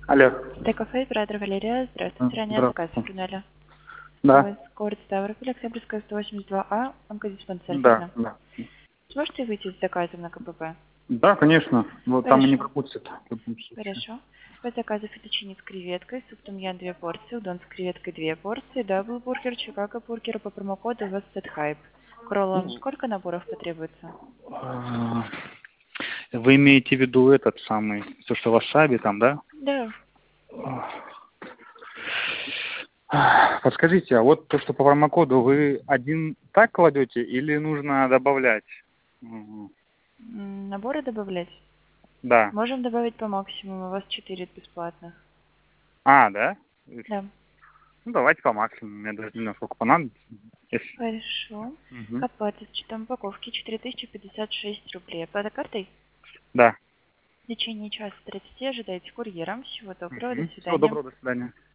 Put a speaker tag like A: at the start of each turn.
A: Алло.
B: Т-кафе, оператор Валерия. Здравствуйте. Ранее заказ
A: Здравствуйте.
B: оформляли. У
A: Да.
B: вас город Ставрополь, Октябрьская, 182А, онкодиспансер,
A: Да,
B: верно?
A: да.
B: Сможете выйти с заказом на КПП?
A: Да, конечно. Вот там и не
B: Хорошо.
A: пропустят в любом случае.
B: Хорошо. По заказу фетучини с креветкой, суп том-ян 2 порции, удон с креветкой 2 порции, даблбургер, чикаго бургер по промокоду у вас сет-хайп. К роллам сколько наборов потребуется?
A: А, Вы имеете в виду этот самый, то, что васаби там, да?
B: Да.
A: Подскажите, а вот то, что по промокоду, вы один так кладете или нужно добавлять?
B: Наборы добавлять?
A: Да.
B: Можем добавить по максимуму, у вас 4 бесплатных.
A: Да?
B: Да.
A: Ну, давайте по максимуму, мне даже не знаю, сколько понадобится.
B: Хорошо.
A: Мгм.
B: Оплата с учетом упаковки 4056 рублей. Оплата картой?
A: Да.
B: В течение часа 30 ожидайте курьера. Всего доброго, до
A: Всего
B: свидания.
A: доброго, до свидания.